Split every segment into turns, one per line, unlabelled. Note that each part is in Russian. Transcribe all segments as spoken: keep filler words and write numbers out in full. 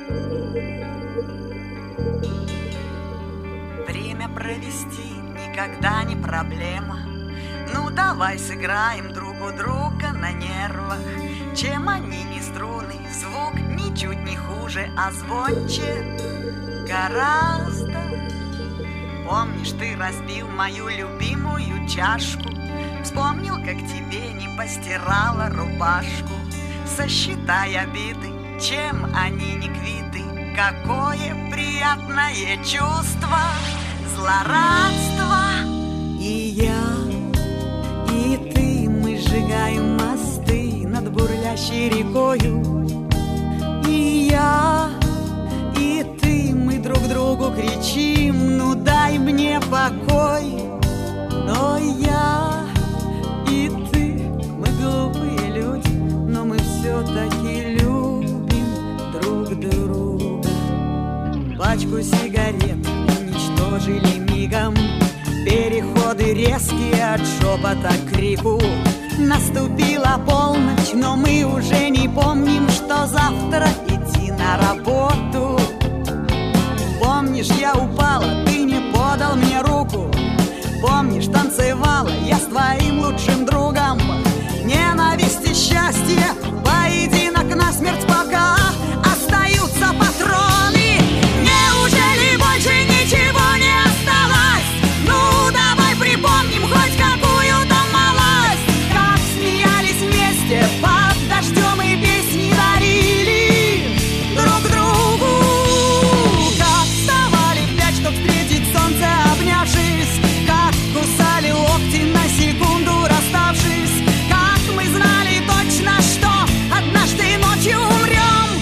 Время провести никогда не проблема. Ну давай сыграем друг у друга на нервах. Чем они не струны, звук ничуть не хуже, а звонче гораздо. Помнишь, ты разбил мою любимую чашку? Вспомнил, как тебе не постирала рубашку. Сосчитай обиды, чем они не квиты. Какое приятное чувство злорадства. И я, и ты, мы сжигаем мосты над бурлящей рекою. И я, и ты, мы друг другу кричим: ну дай мне покой. Но я и ты, мы глупые люди, но мы все-таки любим друг друга. Пачку сигарет уничтожили мигом. Переходы резкие от шепота к крику. Наступила полночь, но мы уже не помним, что завтра идти на работу. Помнишь, я упала, ты не подал мне руку. Помнишь, танцевала я с твоим лучшим другом. Ненависть и счастье, поединок насмерть, пока остаются патроны. Неужели больше ничего не осталось? Ну, давай припомним хоть какую-то малость. Как смеялись вместе под дождем и песни дарили друг другу. Как вставали в пять, чтоб встретить солнце, обнявшись. Как кусали локти на секунду, расставшись. Как мы знали точно, что однажды ночью умрем.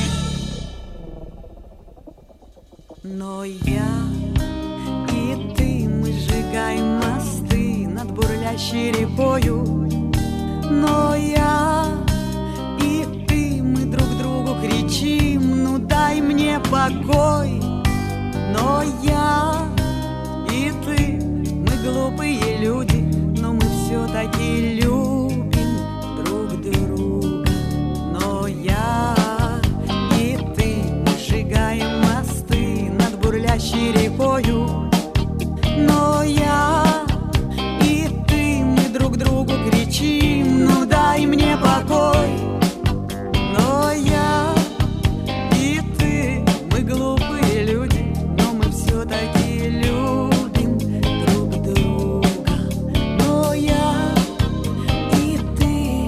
Но я и ты, мы сжигаем мосты над бурлящей рекою. Но я и ты, мы друг другу кричим: ну дай мне покой. Но я и ты, мы глупые люди, но мы все-таки любим друг друга. Но я и ты, мы сжигаем мосты над бурлящей рекою. Но я и ты, мы друг другу кричим: ну дай мне покой. Но я и ты, мы глупые люди, но мы все-таки любим друг друга. Но я и ты,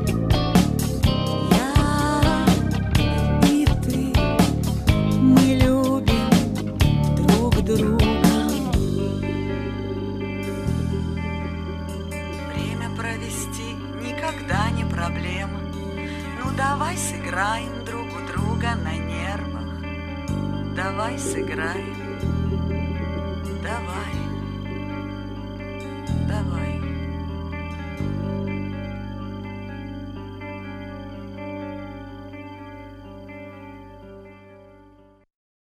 я и ты, мы любим друг друга. Время провести никогда не проблема. Ну давай сыграем друг у друга на нервах. Давай сыграем. Давай. Давай.